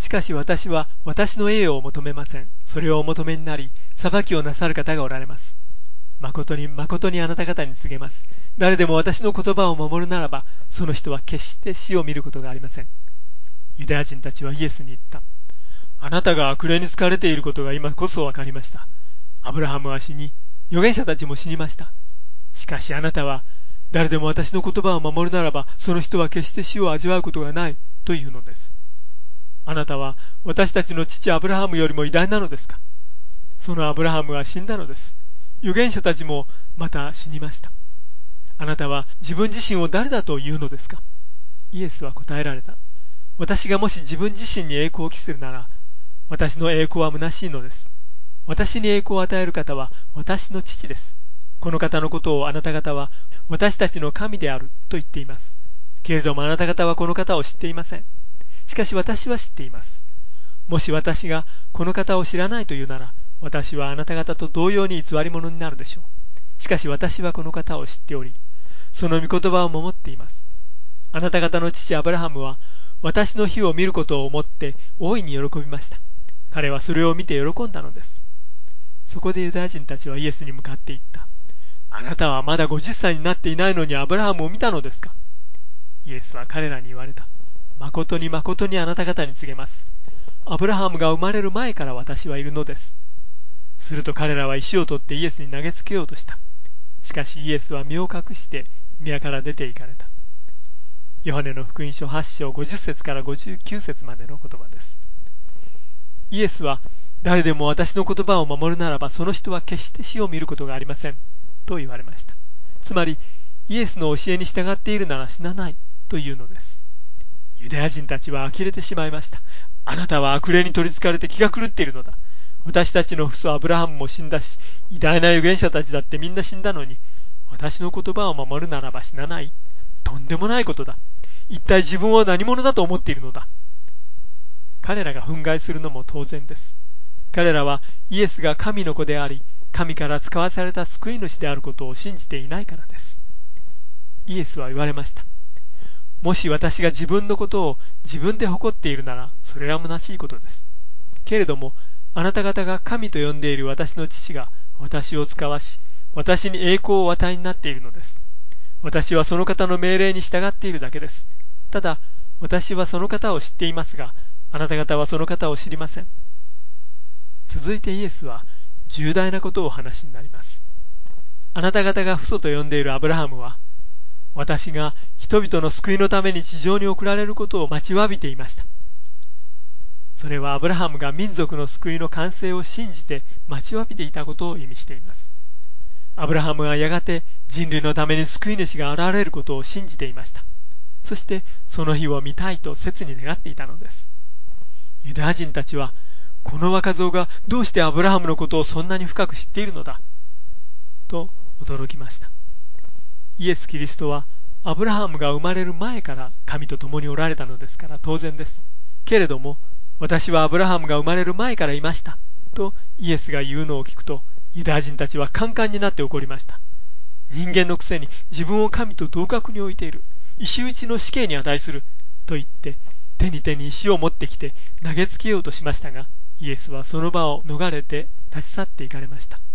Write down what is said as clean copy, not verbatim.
かし私は私の栄誉を求めません。それをお求めになり、裁きをなさる方がおられます。誠に誠にあなた方に告げます。誰でも私の言葉を守るならば、その人は決して死を見ることがありません。ユダヤ人たちはイエスに言った。あなたが悪霊に疲れていることが今こそ分かりました。アブラハムは死に、預言者たちも死にました。しかしあなたは、誰でも私の言葉を守るならば、その人は決して死を味わうことがないというのです。あなたは私たちの父アブラハムよりも偉大なのですか？そのアブラハムは死んだのです。預言者たちもまた死にました。あなたは自分自身を誰だと言うのですか？イエスは答えられた。私がもし自分自身に栄光を期するなら、私の栄光は虚しいのです。私に栄光を与える方は私の父です。この方のことをあなた方は私たちの神であると言っています。けれどもあなた方はこの方を知っていません。しかし私は知っています。もし私がこの方を知らないというなら、私はあなた方と同様に偽り者になるでしょう。しかし私はこの方を知っており、その御言葉を守っています。あなた方の父アブラハムは、私の日を見ることを思って大いに喜びました。彼はそれを見て喜んだのです。そこでユダヤ人たちはイエスに向かって言った。あなたはまだ50歳になっていないのにアブラハムを見たのですか？イエスは彼らに言われた。誠に誠にあなた方に告げます。アブラハムが生まれる前から私はいるのです。すると彼らは石を取ってイエスに投げつけようとした。しかしイエスは身を隠して宮から出て行かれた。ヨハネの福音書8章50節から59節までの言葉です。イエスは誰でも私の言葉を守るならばその人は決して死を見ることがありませんと言われました。つまりイエスの教えに従っているなら死なないというのです。ユダヤ人たちは呆れてしまいました。あなたは悪霊に取り憑かれて気が狂っているのだ。私たちの父祖アブラハムも死んだし、偉大な預言者たちだってみんな死んだのに、私の言葉を守るならば死なない。とんでもないことだ。一体自分は何者だと思っているのだ。彼らが憤慨するのも当然です。彼らはイエスが神の子であり、神から使わされた救い主であることを信じていないからです。イエスは言われました。もし私が自分のことを自分で誇っているなら、それは虚しいことです。けれども、あなた方が神と呼んでいる私の父が私を使わし、私に栄光をお与えになっているのです。私はその方の命令に従っているだけです。ただ、私はその方を知っていますが、あなた方はその方を知りません。続いてイエスは重大なことをお話になります。あなた方が父祖と呼んでいるアブラハムは、私が人々の救いのために地上に送られることを待ちわびていました。それはアブラハムが民族の救いの完成を信じて待ちわびていたことを意味しています。アブラハムはやがて人類のために救い主が現れることを信じていました。そしてその日を見たいと切に願っていたのです。ユダヤ人たちは、この若造がどうしてアブラハムのことをそんなに深く知っているのだと驚きました。イエス・キリストはアブラハムが生まれる前から神と共におられたのですから当然です。けれども、私はアブラハムが生まれる前からいましたとイエスが言うのを聞くと、ユダヤ人たちはカンカンになって怒りました。人間のくせに自分を神と同格に置いている、石打ちの死刑に値すると言って、手に石を持ってきて投げつけようとしましたが、イエスはその場を逃れて立ち去っていかれました。